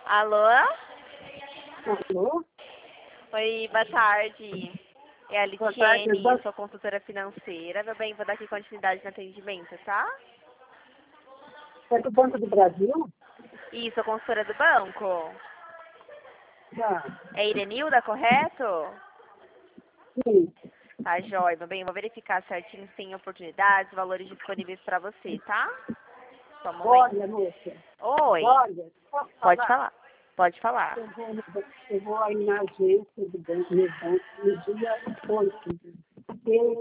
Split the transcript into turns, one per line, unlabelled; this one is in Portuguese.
Alô?
Alô?
Oi, boa tarde. É a
Boa tarde,
Litiene, sou consultora financeira. Meu bem, vou dar aqui continuidade no atendimento, tá?
É do Banco do Brasil?
Isso, sou consultora do banco.
Tá.
É Irenilda, correto?
Sim.
Tá, jóia. Meu bem, eu vou verificar certinho se tem oportunidades, valores disponíveis pra você, tá? Só um momento.
Olha, moça.
Oi,
Olha, posso
pode
falar?
falar. Pode falar.
Eu vou aí na agência do banco, no dia 8.